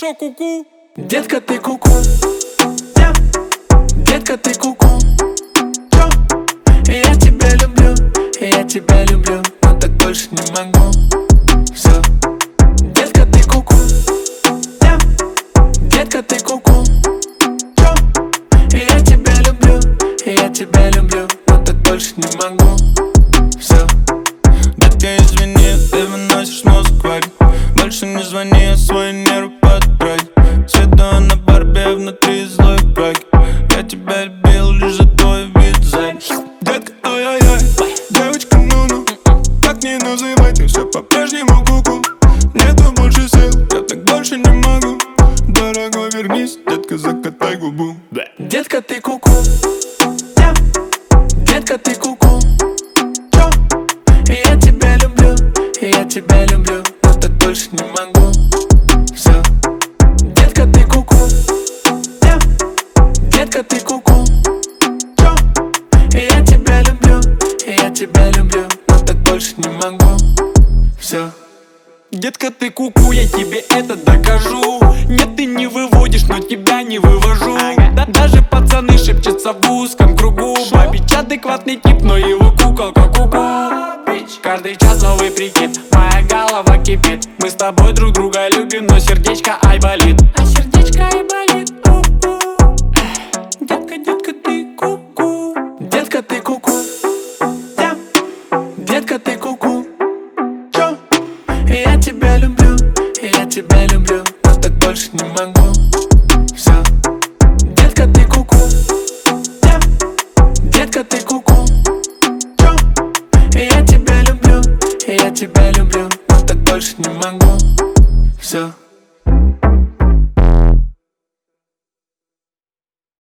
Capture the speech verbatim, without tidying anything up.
чё, ку-ку? Детка, ты ку-ку. Детка, ты ку-ку. Чё? Я тебя люблю, я тебя люблю, но так больше не могу. Всё. Детка, ты ку-ку. Детка, ты ку-ку. Чё? Я тебя люблю, я тебя люблю, но так больше не могу. Всё. Детка, извини, ты выносишь мозг в варь. Больше не звони, я свои нервы подправь. Свету на Барби, внутри злой враг. Я тебя любил лишь за твой вид сзади. Детка, ай-яй-яй, девочка, ну-ну, так не называй, ты все по-прежнему куку. Нету больше сил, я так больше не могу. Дорогой, вернись, детка, закатай губу. Детка, ты ку-ку. Детка, ты ку-ку. Чё? Я тебя люблю, я тебя люблю, но так больше не могу. Всё. Детка, ты ку-ку. Детка, ты ку-ку. Чё? Я тебя люблю, я тебя люблю, но так больше не могу. Всё. Детка, ты ку-ку, я тебе это докажу. Нет, ты не выводишь, но тебя не вывожу. Да, даже пацаны шепчутся в узком кругу. Бабич адекватный тип, но его куколка ку-ку. Каждый час новый прикид, моя голова кипит. Мы с тобой друг друга любим, но сердечко ай болит. А сердечко ай болит. Детка, детка, ты ку-ку. Детка, ты ку-ку. Детка, ты ку-ку. Чё? Я тебя люблю, я тебя люблю, но так больше не могу. Всё. Детка, ты ку-ку. Детка, ты ку-ку. Чё? Я тебя люблю, я тебя люблю, но так больше не могу. Всё.